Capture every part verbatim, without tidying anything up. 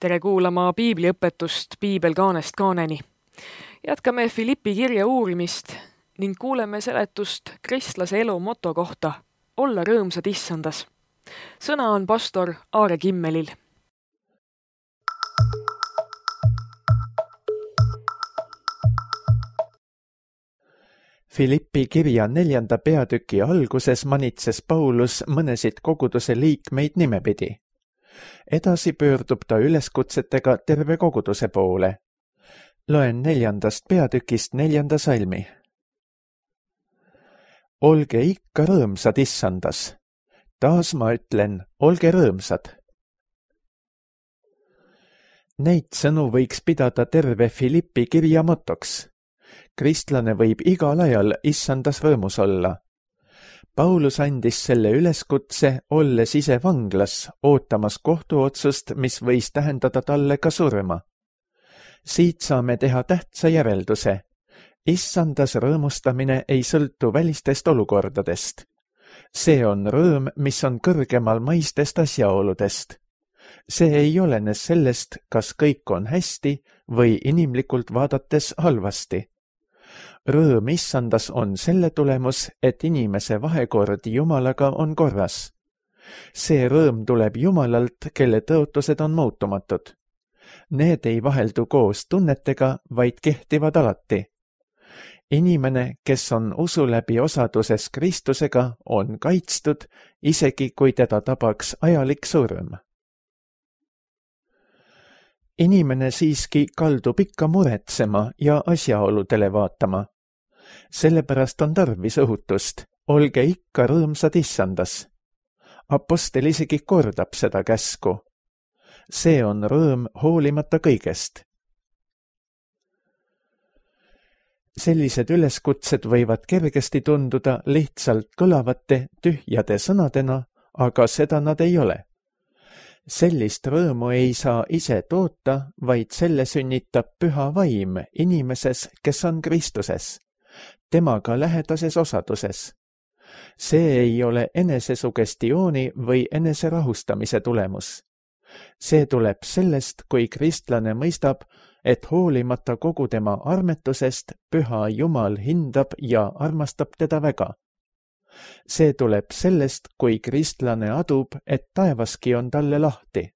Tere kuulama piibliõpetust Piibel kaanest kaaneni. Jätkame Filippi kirja uurimist ning kuuleme seletust kristlase elu moto kohta olla rõõmsad issandas. Sõna on pastor Aare Kimmelil. Filippi kirja neljanda peatüki alguses manitses Paulus mõnesid koguduse liikmeid nimepidi. Edasi pöördub ta üleskutsetega terve koguduse poole. Loen neljandast peatükist neljanda salmi. Olge ikka rõõmsad issandas. Taas ma ütlen, olge rõõmsad. Neid sõnu võiks pidada terve Filippi kirja motoks. Kristlane võib igal ajal issandas rõõmus olla. Paulus andis selle üleskutse, olles ise vanglas, ootamas kohtuotsust, mis võis tähendada talle ka surma. Siit saame teha tähtsa järelduse. Issandas rõõmustamine ei sõltu välistest olukordadest. See on rõõm, mis on kõrgemal maistest asjaoludest. See ei olene sellest, kas kõik on hästi või inimlikult vaadates halvasti. Rõõm issandas on selle tulemus, et inimese vahekord Jumalaga on korras. See rõõm tuleb Jumalalt, kelle tõotused on muutumatud. Need ei vaheldu koos tunnetega, vaid kehtivad alati. Inimene, kes on usu läbi osaduses Kristusega, on kaitstud, isegi kui teda tabaks ajalik surm. Inimene siiski kaldub ikka muretsema ja asjaoludele vaatama. Sellepärast on tarvis õhutust, olge ikka rõõmsad issandas. Apostel isegi kordab seda käsku. See on rõõm hoolimata kõigest. Sellised üleskutsed võivad kergesti tunduda lihtsalt kõlavate tühjade sõnadena, aga seda nad ei ole. Sellist rõõmu ei saa ise toota, vaid selle sünnitab püha vaim inimeses, kes on Kristuses, temaga lähedases osaduses. See ei ole enesesugestiooni või eneserahustamise tulemus. See tuleb sellest, kui kristlane mõistab, et hoolimata kogu tema armetusest püha Jumal hindab ja armastab teda väga. See tuleb sellest, kui kristlane adub, et taevaski on talle lahti.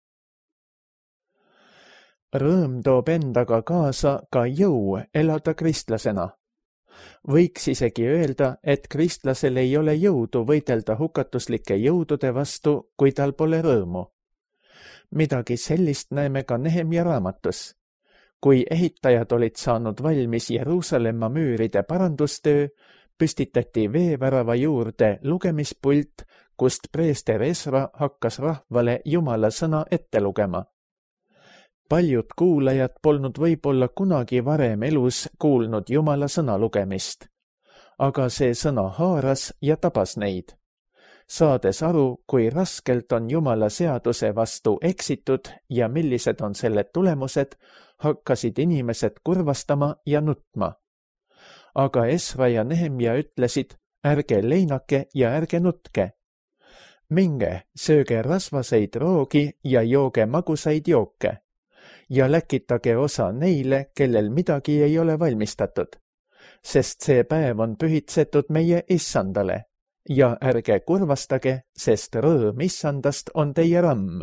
Rõõm toob endaga kaasa ka jõu elada kristlasena. Võiks isegi öelda, et kristlasel ei ole jõudu võidelda hukatuslike jõudude vastu, kui tal pole rõõmu. Midagi sellist näeme ka Nehemja raamatus. Kui ehitajad olid saanud valmis Jeruusalemma müüride parandustöö, püstitati veevärava juurde lugemispult, kust preester Esra hakkas rahvale Jumala sõna ette lugema. Paljud kuulajad polnud võib-olla kunagi varem elus kuulnud Jumala sõna lugemist, aga see sõna haaras ja tabas neid. Saades aru, kui raskelt on Jumala seaduse vastu eksitud ja millised on selle tulemused, hakkasid inimesed kurvastama ja nutma. Aga Esra ja Nehemja ütlesid, ärge leinake ja ärge nutke. Minge, sööge rasvaseid roogi ja jooge magusaid jooke ja läkitage osa neile, kellel midagi ei ole valmistatud, sest see päev on pühitsetud meie issandale ja ärge kurvastage, sest rõõm issandast on teie ramm.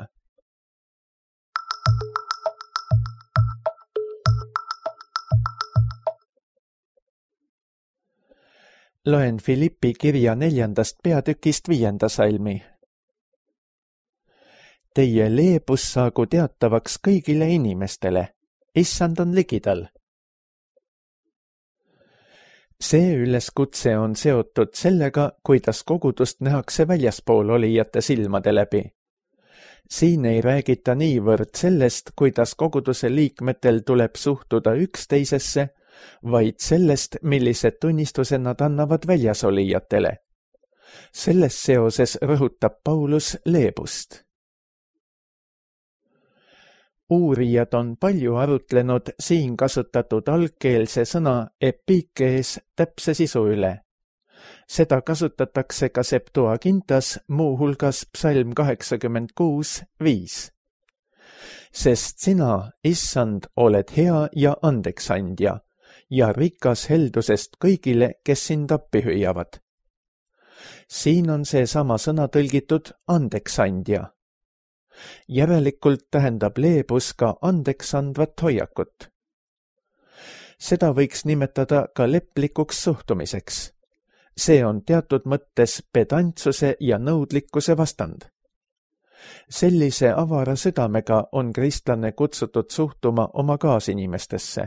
Loen Filippi kirja neljandast peatükist viienda salmi. Teie leebus saagu teatavaks kõigile inimestele. Issand on ligidal. See üleskutse on seotud sellega, kuidas kogudust nähakse väljaspool olijate silmade läbi. Siin ei räägita niivõrd sellest, kuidas koguduse liikmetel tuleb suhtuda üksteisesse, vaid sellest, millised tunnistused nad annavad väljasolijatele. Selles seoses rõhutab Paulus leebust. Uurijad on palju arutlenud siin kasutatud algkeelse sõna epikees täpse sisu üle. Seda kasutatakse ka Septuagintas, muu hulgas psalm kaheksakümmend kuus viis. Sest sina, issand, oled hea ja andeksandja ja rikas heldusest kõigile, kes sind appi hüüavad. Siin on see sama sõna tõlgitud andeksandja. Järelikult tähendab leebus ka andeksandvat hoiakut. Seda võiks nimetada ka leplikuks suhtumiseks. See on teatud mõttes pedantsuse ja nõudlikkuse vastand. Sellise avara südamega on kristlane kutsutud suhtuma oma kaasinimestesse.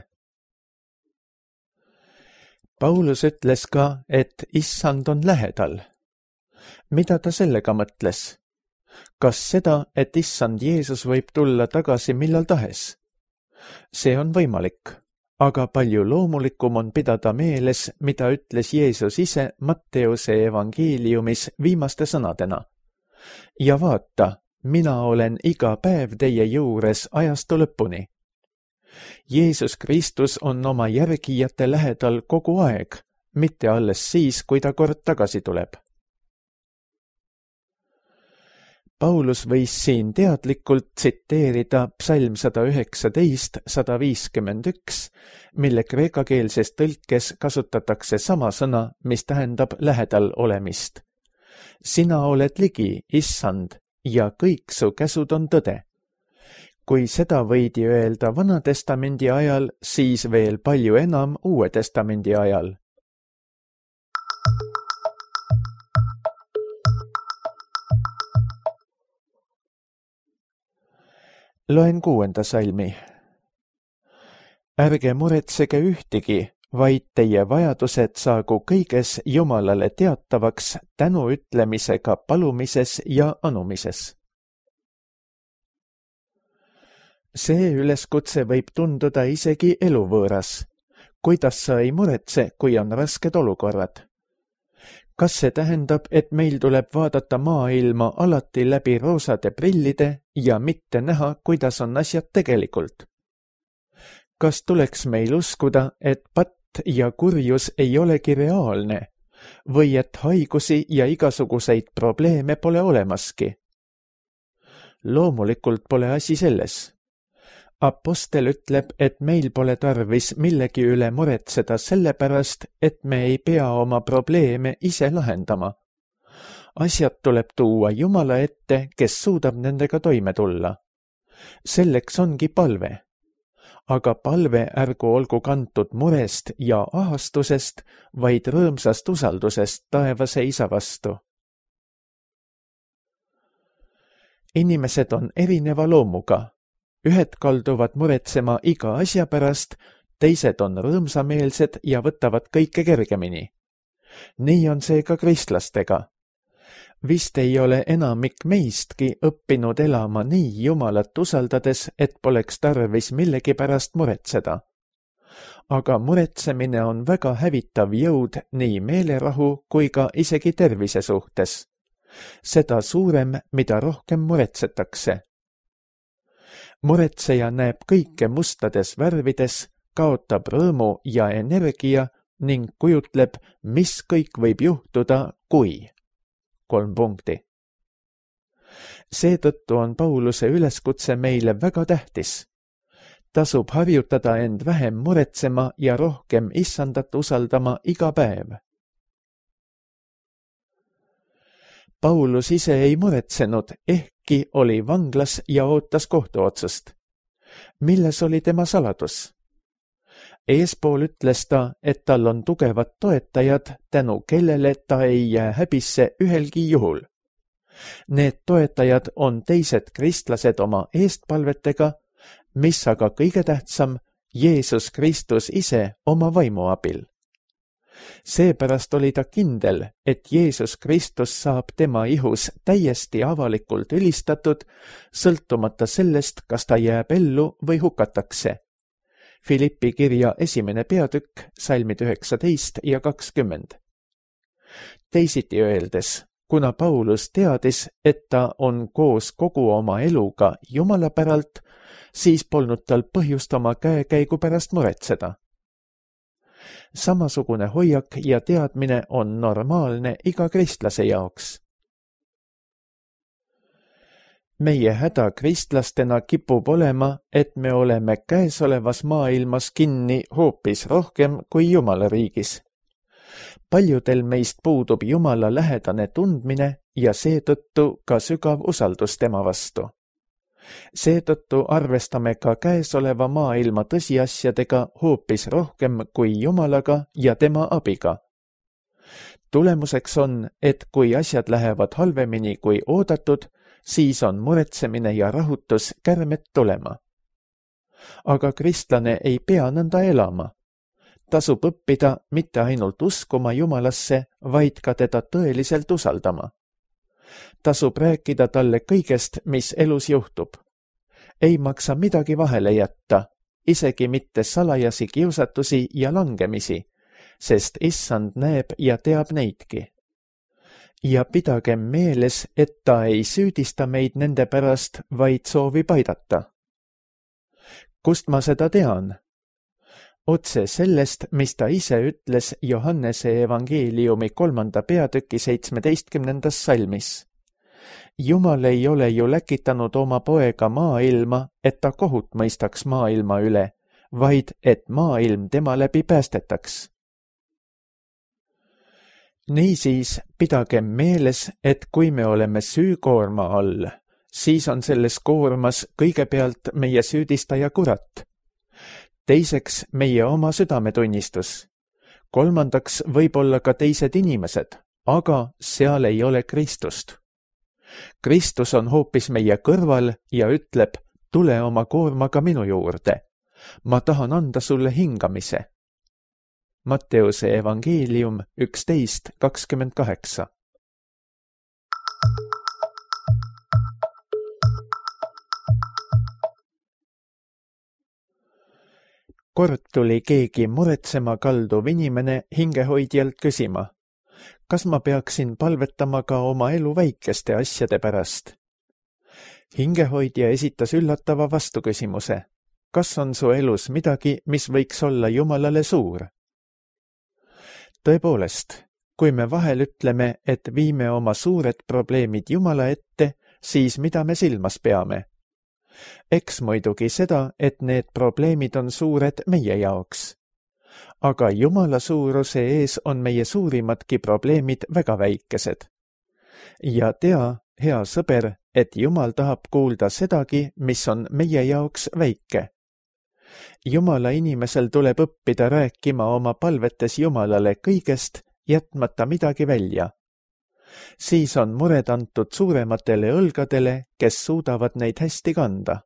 Paulus ütles ka, et issand on lähedal. Mida ta sellega mõtles? Kas seda, et issand Jeesus võib tulla tagasi millal tahes? See on võimalik, aga palju loomulikum on pidada meeles, mida ütles Jeesus ise Matteuse evangeeliumis viimaste sõnadena. Ja vaata, mina olen iga päev teie juures ajastu lõpuni. Jeesus Kristus on oma järgijate lähedal kogu aeg, mitte alles siis, kui ta kord tagasi tuleb. Paulus võis siin teadlikult tsiteerida psalm sada üheksateist sada viiskümmend üks, mille kreekakeelses tõlkes kasutatakse sama sõna, mis tähendab lähedal olemist. Sina oled ligi, issand, ja kõik su käsud on tõde. Kui seda võidi öelda Vana Testamendi ajal, siis veel palju enam Uue Testamendi ajal. Loen kuuenda salmi. Ärge muretsege ühtigi, vaid teie vajadused saagu kõiges Jumalale teatavaks tänu ütlemisega palumises ja anumises. See üleskutse võib tunduda isegi eluvõõras. Kuidas sa ei muretse, kui on rasked olukorrad? Kas see tähendab, et meil tuleb vaadata maailma alati läbi roosade prillide ja mitte näha, kuidas on asjad tegelikult? Kas tuleks meil uskuda, et patt ja kurjus ei olegi reaalne või et haigusi ja igasuguseid probleeme pole olemaski? Loomulikult pole asi selles. Apostel ütleb, et meil pole tarvis millegi üle muretseda sellepärast, et me ei pea oma probleeme ise lahendama. Asjad tuleb tuua Jumala ette, kes suudab nendega toime tulla. Selleks ongi palve. Aga palve ärgu olgu kantud murest ja ahastusest, vaid rõõmsast usaldusest taevase isa vastu. Inimesed on erineva loomuga. Ühed kalduvad muretsema iga asja pärast, teised on rõõmsameelsed ja võtavad kõike kergemini. Nii on see ka kristlastega. Vist ei ole enamik meistki õppinud elama nii Jumalat usaldades, et poleks tarvis millegi pärast muretseda. Aga muretsemine on väga hävitav jõud nii meelerahu kui ka isegi tervise suhtes. Seda suurem, mida rohkem muretsetakse. Muretseja näeb kõike mustades värvides, kaotab rõõmu ja energia ning kujutleb, mis kõik võib juhtuda, kui. Kolm punkti. Seetõttu on Pauluse üleskutse meile väga tähtis. Tasub harjutada end vähem muretsema ja rohkem issandat usaldama iga päev. Paulus ise ei muretsenud, ehkki oli vanglas ja ootas kohtuotsust. Milles oli tema saladus? Eespool ütles ta, et tal on tugevad toetajad, tänu kellele ta ei jää häbisse ühelgi juhul. Need toetajad on teised kristlased oma eestpalvetega, mis aga kõige tähtsam, Jeesus Kristus ise oma vaimu abil. Seepärast oli ta kindel, et Jeesus Kristus saab tema ihus täiesti avalikult ülistatud, sõltumata sellest, kas ta jääb ellu või hukatakse. Filippi kirja esimene peatükk, salmid üheksateist ja kakskümmend. Teisiti öeldes, kuna Paulus teadis, et ta on koos kogu oma eluga Jumala päralt, siis polnud tal põhjust oma käekäigu pärast muretseda. Samasugune hoiak ja teadmine on normaalne iga kristlase jaoks. meie häda kristlastena kipub olema, et me oleme käesolevas maailmas kinni hoopis rohkem kui Jumala riigis. Paljudel meist puudub Jumala lähedane tundmine ja seetõttu ka sügav usaldus tema vastu. Seetõttu arvestame ka käesoleva maailma tõsiasjadega hoopis rohkem kui Jumalaga ja tema abiga. Tulemuseks on, et kui asjad lähevad halvemini kui oodatud, siis on muretsemine ja rahutus kärmet tulema. Aga kristlane ei pea nõnda elama. Tasub õppida mitte ainult uskuma Jumalasse, vaid ka teda tõeliselt usaldama. Tasub rääkida talle kõigest, mis elus juhtub. Ei maksa midagi vahele jätta, isegi mitte salajasi kiusatusi ja langemisi, sest Issand näeb ja teab neidki. Ja pidagem meeles, et ta ei süüdista meid nende pärast, vaid soovib aidata. Kust ma seda tean? Otse sellest, mis ta ise ütles Johannese evangeeliumi kolmanda peatüki seitsmeteistkümnendas salmis. Jumal ei ole ju läkitanud oma poega maailma, et ta kohut mõistaks maailma üle, vaid et maailm tema läbi päästetaks. Niisiis pidagem meeles, et kui me oleme süükoorma all, siis on selles koormas kõigepealt meie süüdistaja kurat. Teiseks meie oma südametunnistus. Kolmandaks võib-olla ka teised inimesed, aga seal ei ole Kristust. Kristus on hoopis meie kõrval ja ütleb, tule oma koormaga minu juurde. Ma tahan anda sulle hingamise. Matteuse evangeelium üksteist kakskümmend kaheksa. Kord tuli keegi muretsema kalduv inimene hingehoidjalt küsima, kas ma peaksin palvetama ka oma elu väikeste asjade pärast? Hingehoidja esitas üllatava vastuküsimuse, kas on su elus midagi, mis võiks olla Jumalale suur? Tõepoolest, kui me vahel ütleme, et viime oma suured probleemid Jumala ette, siis mida me silmas peame? Eks muidugi seda, et need probleemid on suured meie jaoks. Aga Jumala suuruse ees on meie suurimadki probleemid väga väikesed. Ja tea, hea sõber, et Jumal tahab kuulda sedagi, mis on meie jaoks väike. Jumala inimesel tuleb õppida rääkima oma palvetes Jumalale kõigest, jätmata midagi välja. Siis on mured antud suurematele õlgadele, kes suudavad neid hästi kanda.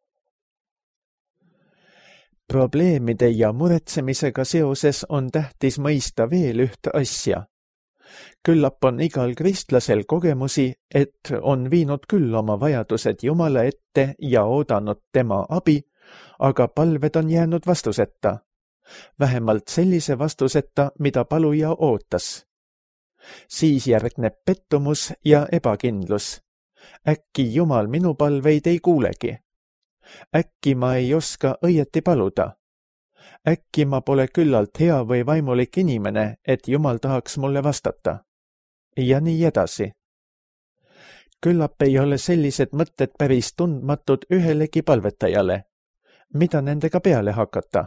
Probleemide ja muretsemisega seoses on tähtis mõista veel üht asja. Küllap on igal kristlasel kogemusi, et on viinud küll oma vajadused Jumala ette ja oodanud tema abi, aga palved on jäänud vastuseta. Vähemalt sellise vastuseta, mida paluja ootas. Siis järgneb pettumus ja ebakindlus. Äkki Jumal minu palveid ei kuulegi. Äkki ma ei oska õieti paluda. Äkki ma pole küllalt hea või vaimulik inimene, et Jumal tahaks mulle vastata. Ja nii edasi. Küllap ei ole sellised mõtted päris tundmatud ühelegi palvetajale. Mida nendega peale hakata?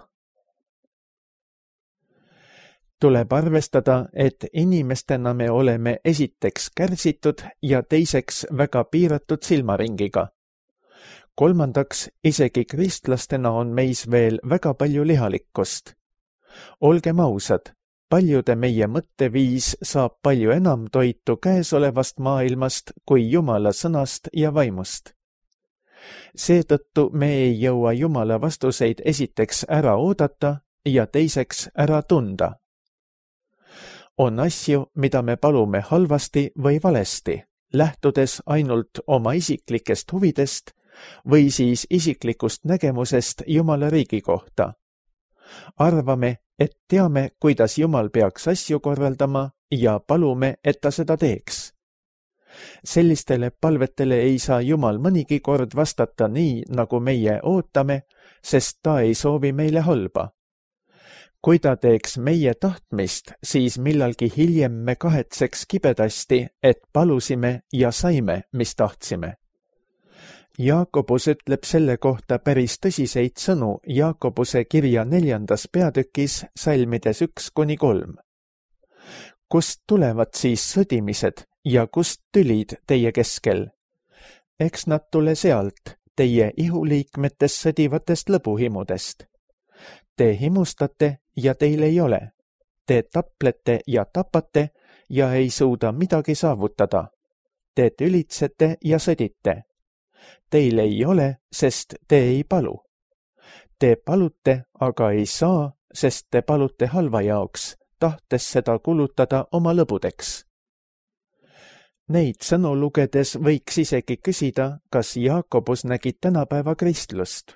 Tuleb arvestada, et inimestena me oleme esiteks kärsitud ja teiseks väga piiratud silmaringiga. Kolmandaks, isegi kristlastena on meis veel väga palju lihalikkust. Olgem ausad, paljude meie mõtteviis saab palju enam toitu käesolevast maailmast kui Jumala sõnast ja vaimust. Seetõttu me ei jõua Jumala vastuseid esiteks ära oodata ja teiseks ära tunda. On asju, mida me palume halvasti või valesti, lähtudes ainult oma isiklikest huvidest või siis isiklikust nägemusest Jumala riigi kohta. Arvame, et teame, kuidas Jumal peaks asju korraldama ja palume, et ta seda teeks. Sellistele palvetele ei saa Jumal mõnigi kord vastata nii, nagu meie ootame, sest ta ei soovi meile halba. Kui ta teeks meie tahtmist, siis millalgi hiljem me kahetseks kibedasti, et palusime ja saime, mis tahtsime. Jaakobus ütleb selle kohta päris tõsiseid sõnu Jaakobuse kirja neljandas peatükis salmides üks kuni kolm. Kust tulevad siis sõdimised ja kust tülid teie keskel? Eks nad tule sealt, teie ihuliikmetes sõdivatest lõbuhimudest. Te himustate ja teil ei ole. Te taplete ja tapate ja ei suuda midagi saavutada. Te tülitsete ja sõdite. Teil ei ole, sest te ei palu. Te palute, aga ei saa, sest te palute halva jaoks, tahtes seda kulutada oma lõbudeks. Neid sõnu lugedes võiks isegi küsida, kas Jaakobus nägi tänapäeva kristlust.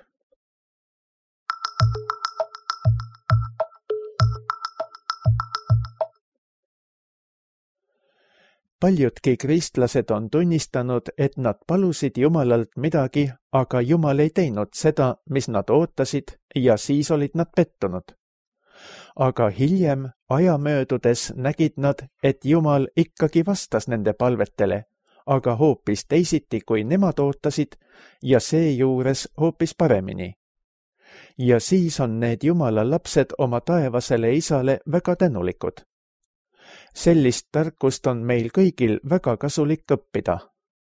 Paljudki kristlased on tunnistanud, et nad palusid Jumalalt midagi, aga Jumal ei teinud seda, mis nad ootasid, ja siis olid nad pettunud. Aga hiljem, aja möödudes, nägid nad, et Jumal ikkagi vastas nende palvetele, aga hoopis teisiti, kui nemad ootasid, ja seejuures hoopis paremini. Ja siis on need Jumala lapsed oma taevasele isale väga tänulikud. Sellist tarkust on meil kõigil väga kasulik õppida.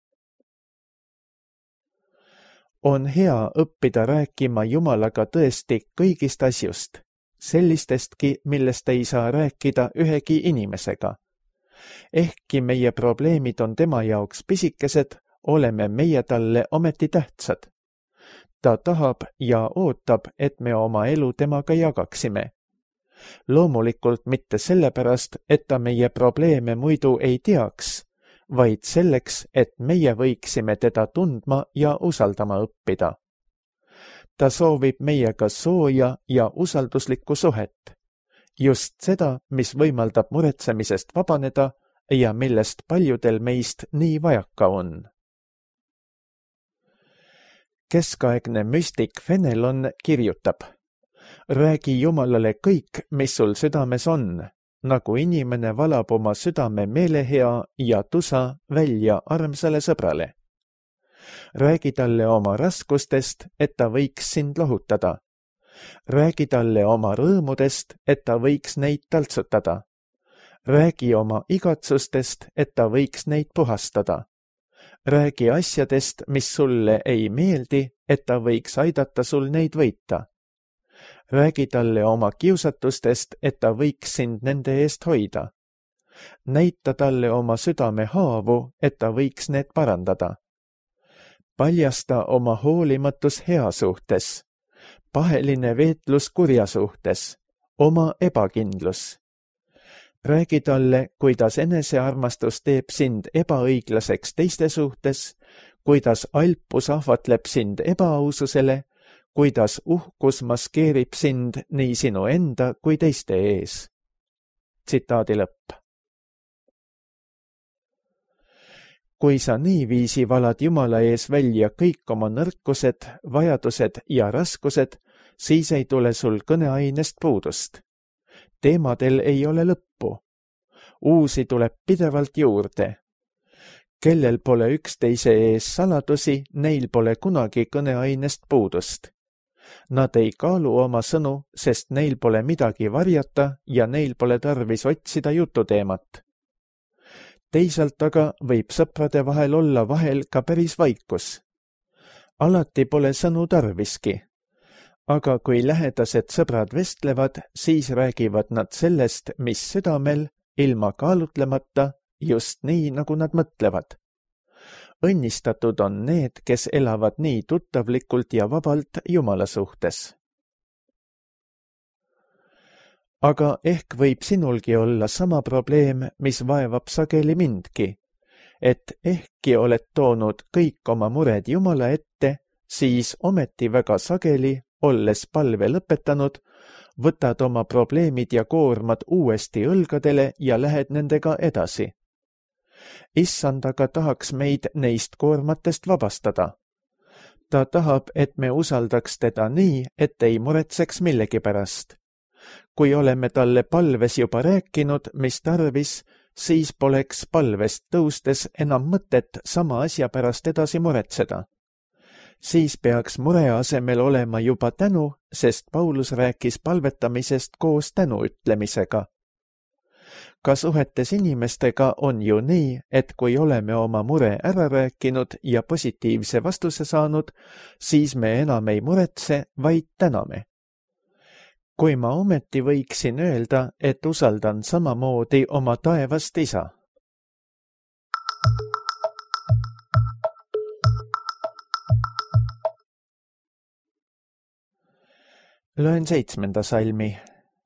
On hea õppida rääkima Jumalaga tõesti kõigist asjust, sellistestki, millest ei saa rääkida ühegi inimesega. Ehkki meie probleemid on tema jaoks pisikesed, oleme meie talle ometi tähtsad. Ta tahab ja ootab, et me oma elu temaga jagaksime. Loomulikult mitte sellepärast, et ta meie probleeme muidu ei teaks, vaid selleks, et meie võiksime teda tundma ja usaldama õppida. Ta soovib meiega sooja ja usalduslikku suhet. Just seda, mis võimaldab muretsemisest vabaneda ja millest paljudel meist nii vajaka on. Keskaegne müstik Fenelon kirjutab: räägi Jumalale kõik, mis sul südames on, nagu inimene valab oma südame meelehea ja tusa välja armsale sõbrale. Räägi talle oma raskustest, et ta võiks sind lohutada. Räägi talle oma rõõmudest, et ta võiks neid taltsutada. Räägi oma igatsustest, et ta võiks neid puhastada. Räägi asjadest, mis sulle ei meeldi, et ta võiks aidata sul neid võita. Räägi talle oma kiusatustest, et ta võiks sind nende eest hoida. Näita talle oma südame haavu, et ta võiks need parandada. Paljasta oma hoolimatus hea suhtes, paheline veetlus kurja suhtes, oma ebakindlus. Räägi talle, kuidas enesearmastus teeb sind ebaõiglaseks teiste suhtes, kuidas alpus ahvatleb sind ebaaususele, kuidas uhkus maskeerib sind nii sinu enda kui teiste ees. Tsitaadi lõpp. Kui sa niiviisi valad Jumala ees välja kõik oma nõrkused, vajadused ja raskused, siis ei tule sul kõneainest puudust. Teemadel ei ole lõppu. Uusi tuleb pidevalt juurde. Kellel pole üksteise ees saladusi, neil pole kunagi kõneainest puudust. Nad ei kaalu oma sõnu, sest neil pole midagi varjata ja neil pole tarvis otsida jututeemat. Teisalt aga võib sõprade vahel olla vahel ka päris vaikus. Alati pole sõnu tarviski. Aga kui lähedased sõbrad vestlevad, siis räägivad nad sellest, mis südamel, ilma kaalutlemata, just nii, nagu nad mõtlevad. Õnnistatud on need, kes elavad nii tuttavlikult ja vabalt Jumala suhtes. Aga ehk võib sinulgi olla sama probleem, mis vaevab sageli mindki, et ehkki oled toonud kõik oma mured Jumala ette, siis ometi väga sageli, olles palve lõpetanud, võtad oma probleemid ja koormad uuesti õlgadele ja lähed nendega edasi. Issand aga tahaks meid neist koormatest vabastada. Ta tahab, et me usaldaks teda nii, et ei muretseks millegi pärast. Kui oleme talle palves juba rääkinud, mis tarvis, siis poleks palvest tõustes enam mõtet sama asja pärast edasi muretseda. siis peaks mure asemel olema juba tänu, sest Paulus rääkis palvetamisest koos tänu ütlemisega. Ka suhetes inimestega on ju nii, et kui oleme oma mure ära rääkinud ja positiivse vastuse saanud, siis me enam ei muretse, vaid täname. Kui ma ometi võiksin öelda, et usaldan samamoodi oma taevast isa. Loen seitsmenda salmi.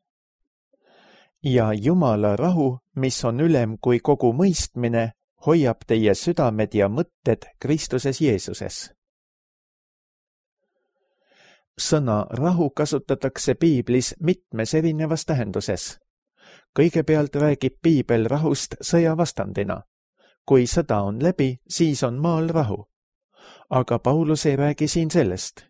Ja Jumala rahu, mis on ülem kui kogu mõistmine, hoiab teie südamed ja mõtted Kristuses Jeesuses. Sõna rahu kasutatakse piiblis mitmes erinevas tähenduses. Kõigepealt räägib piibel rahust sõjavastandina. Kui sõda on läbi, siis on maal rahu. Aga Paulus ei räägi siin sellest.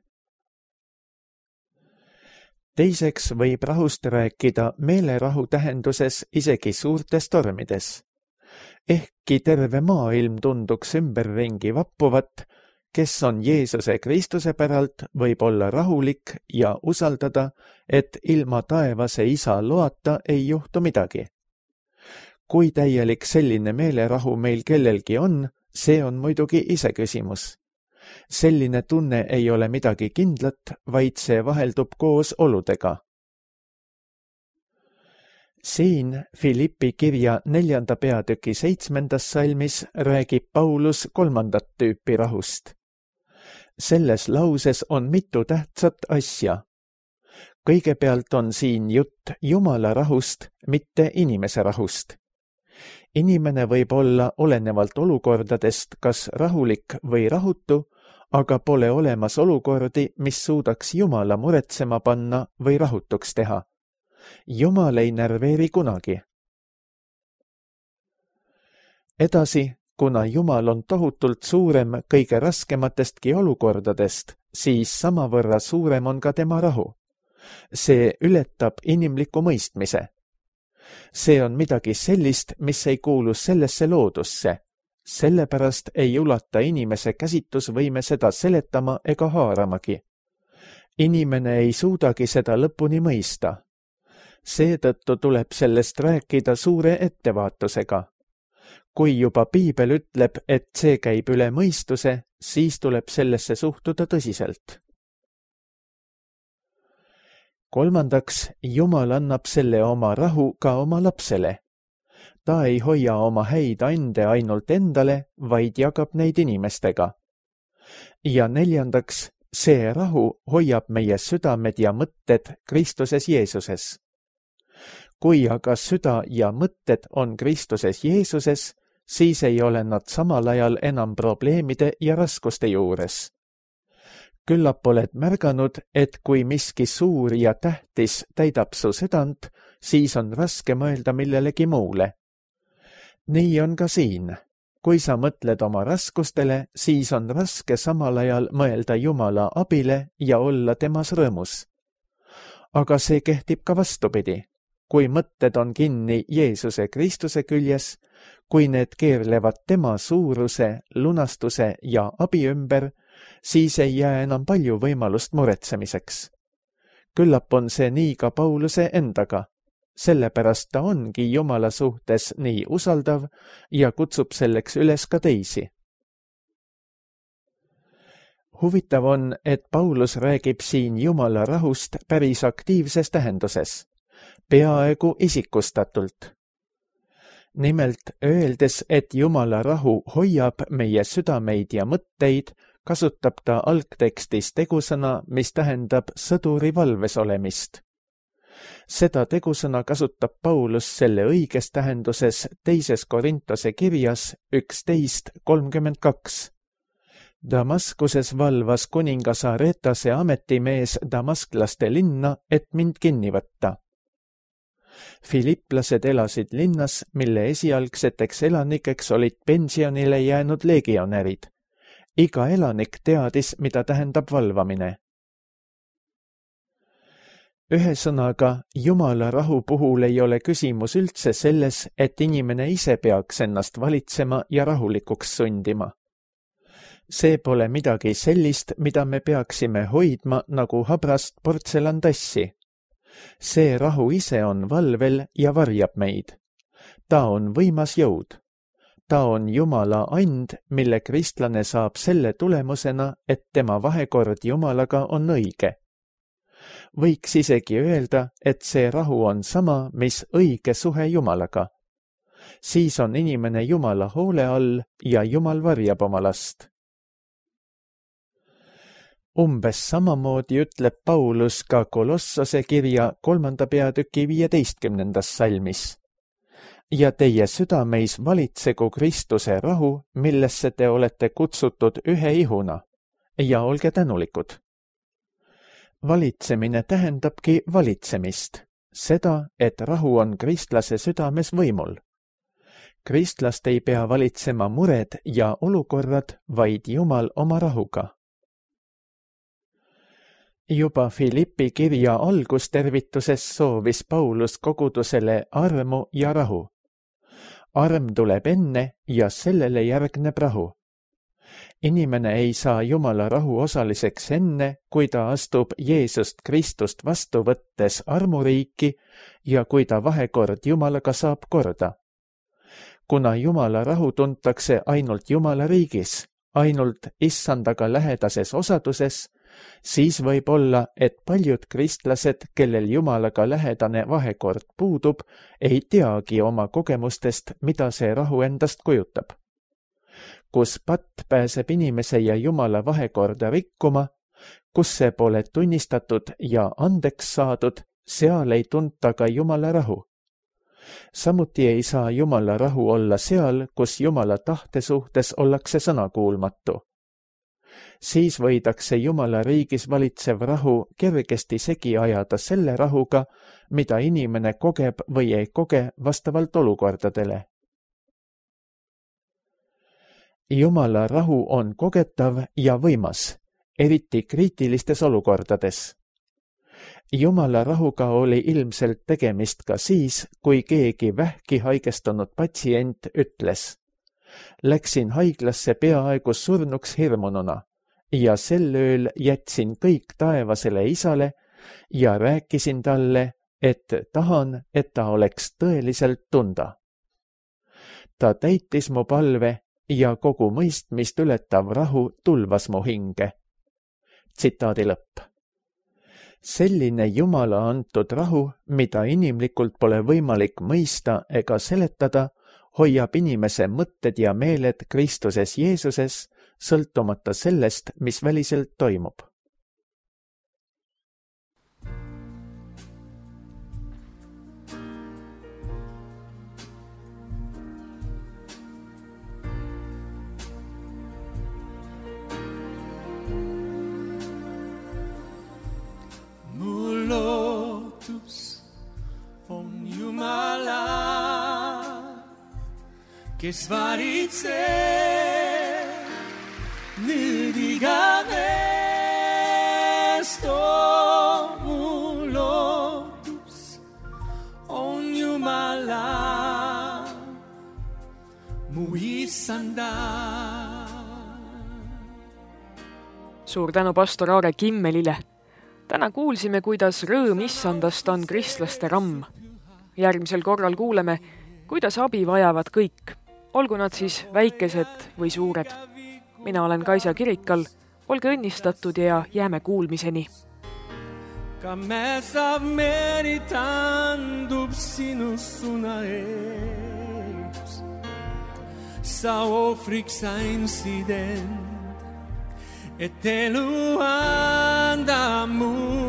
Teiseks võib rahust rääkida meelerahu tähenduses isegi suurtes tormides. Ehkki terve maailm tunduks ümberringi vappuvat, kes on Jeesuse Kristuse päralt, võib olla rahulik ja usaldada, et ilma taevase isa loata ei juhtu midagi. Kui täielik selline meelerahu meil kellelgi on, see on muidugi iseküsimus. Selline tunne ei ole midagi kindlat, vaid see vaheldub koos oludega. Siin Filippi kirja neljanda peatüki seitsmendas salmis räägib Paulus kolmandat tüüpi rahust. Selles lauses on mitu tähtsat asja. Kõigepealt on siin jutt Jumala rahust, mitte inimese rahust. Inimene võib olla olenevalt olukordadest kas rahulik või rahutu, aga pole olemas olukordi, mis suudaks Jumala muretsema panna või rahutuks teha. Jumal ei närveeri kunagi. Edasi, kuna Jumal on tohutult suurem kõige raskematestki olukordadest, siis samavõrra suurem on ka tema rahu. See ületab inimliku mõistmise. See on midagi sellist, mis ei kuulu sellesse loodusse. Sellepärast ei ulata inimese käsitusvõime seda seletama ega haaramagi. Inimene ei suudagi seda lõpuni mõista. Seetõttu tuleb sellest rääkida suure ettevaatusega. Kui juba piibel ütleb, et see käib üle mõistuse, siis tuleb sellesse suhtuda tõsiselt. Kolmandaks, Jumal annab selle oma rahu ka oma lapsele. Ta ei hoia oma häid ande ainult endale, vaid jagab neid inimestega. Ja neljandaks, see rahu hoiab meie südamed ja mõtted Kristuses Jeesuses. Kui aga süda ja mõtted on Kristuses Jeesuses, siis ei ole nad samal ajal enam probleemide ja raskuste juures. Küllap oled märganud, et kui miski suur ja tähtis täidab su südant, siis on raske mõelda millelegi muule. Nii on ka siin. Kui sa mõtled oma raskustele, siis on raske samal ajal mõelda Jumala abile ja olla temas rõõmus. Aga see kehtib ka vastupidi. Kui mõtted on kinni Jeesuse Kristuse küljes, kui need keerlevad tema suuruse, lunastuse ja abi ümber, siis ei jää enam palju võimalust muretsemiseks. Küllap on see nii ka Pauluse endaga. Sellepärast ta ongi Jumala suhtes nii usaldav ja kutsub selleks üles ka teisi. Huvitav on, et Paulus räägib siin Jumala rahust päris aktiivses tähenduses, peaaegu isikustatult. Nimelt öeldes, et Jumala rahu hoiab meie südameid ja mõtteid, kasutab ta algtekstis tegusõna, mis tähendab sõduri valves olemist. Seda tegusõna kasutab Paulus selle õiges tähenduses teises Korintose kirjas üksteist kolmkümmend kaks. Damaskuses valvas kuningas Aretase ametimees damasklaste linna, et mind kinni võtta. Filipplased elasid linnas, mille esialgseteks elanikeks olid pensionile jäänud legionärid. Iga elanik teadis, mida tähendab valvamine. Ühesõnaga, Jumala rahu puhul ei ole küsimus üldse selles, et inimene ise peaks ennast valitsema ja rahulikuks sundima. See pole midagi sellist, mida me peaksime hoidma nagu habrast portselantassi. See rahu ise on valvel ja varjab meid. Ta on võimas jõud. Ta on Jumala and, mille kristlane saab selle tulemusena, et tema vahekord Jumalaga on õige. Võiks isegi öelda, et see rahu on sama, mis õige suhe Jumalaga. Siis on inimene Jumala hoole all ja Jumal varjab oma last. Umbes samamoodi ütleb Paulus ka Kolossose kirja kolmanda peatüki viieteistkümnendas salmis. Ja teie südameis valitsegu Kristuse rahu, millesse te olete kutsutud ühe ihuna, ja olge tänulikud. Valitsemine tähendabki valitsemist, seda, et rahu on kristlase südames võimul. Kristlast ei pea valitsema mured ja olukorrad, vaid Jumal oma rahuga. Juba Filippi kirja algustervituses soovis Paulus kogudusele armu ja rahu. Arm tuleb enne ja sellele järgneb rahu. Inimene ei saa Jumala rahu osaliseks enne, kui ta astub Jeesust Kristust vastu võttes armuriiki ja kui ta vahekord Jumalaga saab korda. Kuna Jumala rahu tuntakse ainult Jumala riigis, ainult issandaga lähedases osaduses, siis võib olla, et paljud kristlased, kellel Jumalaga lähedane vahekord puudub, ei teagi oma kogemustest, mida see rahu endast kujutab. Kus patt pääseb inimese ja Jumala vahekorda rikkuma, kus see pole tunnistatud ja andeks saadud, seal ei tunta ka Jumala rahu. Samuti ei saa Jumala rahu olla seal, kus Jumala tahte suhtes ollakse sõnakuulmatu. Siis võidakse Jumala riigis valitsev rahu kergesti segi ajada selle rahuga, mida inimene kogeb või ei koge vastavalt olukordadele. Jumala rahu on kogetav ja võimas, eriti kriitilistes olukordades. Jumala rahuga oli ilmselt tegemist ka siis, kui keegi vähki haigestunud patsient ütles: Läksin haiglasse peaaegu surnuks hirmununa ja sel ööl jätsin kõik taevasele isale ja rääkisin talle, et tahan, et ta oleks tõeliselt tunda. Ta täitis mu palve ja kogu mõistmist ületav rahu tulvas mu hinge. Tsitaadi lõpp. Selline Jumala antud rahu, mida inimlikult pole võimalik mõista ega seletada, hoiab inimese mõtted ja meeled Kristuses Jeesuses, sõltumata sellest, mis väliselt toimub. Mu lootus on Jumala, kes valitseb nüüd igavest. Oh, mu lootus on Jumala, mu issanda. Suur tänu pastor Aare Kimmelile. Täna kuulsime, kuidas rõõm issandast on kristlaste ramm. Järgmisel korral kuuleme, kuidas abi vajavad kõik, olgu nad siis väikesed või suured. Mina olen Kaisa Kirikal, olge õnnistatud ja jääme kuulmiseni. Ka me saab meritandub sinu suna ees. Sa ohvriks sainsid end, et elu anda mu